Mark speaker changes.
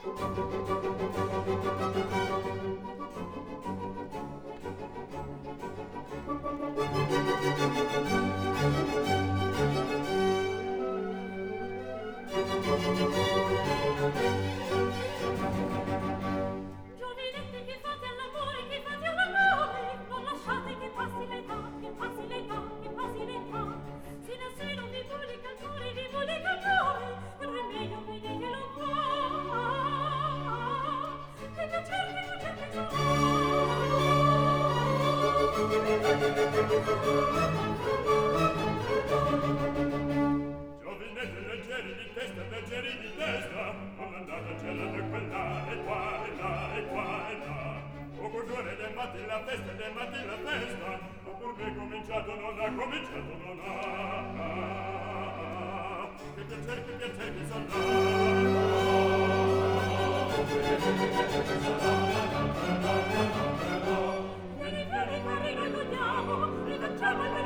Speaker 1: Giovinetti che fate all'amore, che fate all'amore, non lasciate che passi l'età, che passi l'età, che passi l'età. Se non vi pubblica il cuore, vi pubblica il cuore, un rimedio vedetelo qua. E piacere Giovinetti leggeri di testa, leggeri di testa, non andate a gelare quella e qua e là e qua e là. O cuore le matti la festa, le matti la festa, ma per me cominciato non ha, cominciato non ha. Che piacere che son là. Vieni, vieni, noi godiamo, rifacciamo il